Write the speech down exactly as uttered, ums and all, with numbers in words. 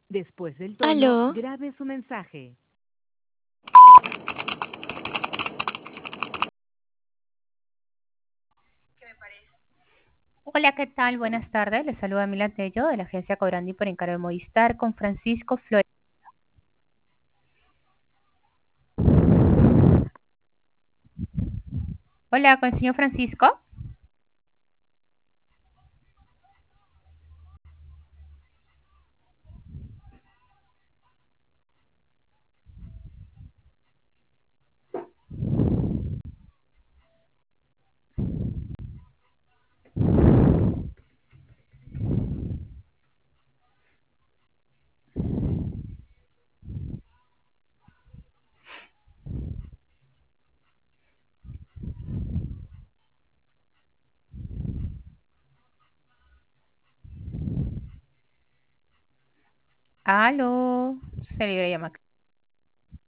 Después del tono, Aló, grabe su mensaje. Hola, ¿qué tal? Buenas tardes. Les saluda Mila Tello de la agencia Cobrandi por encargo de Movistar con Francisco Flores. Hola, con el señor Francisco. Aló. Se le llamar.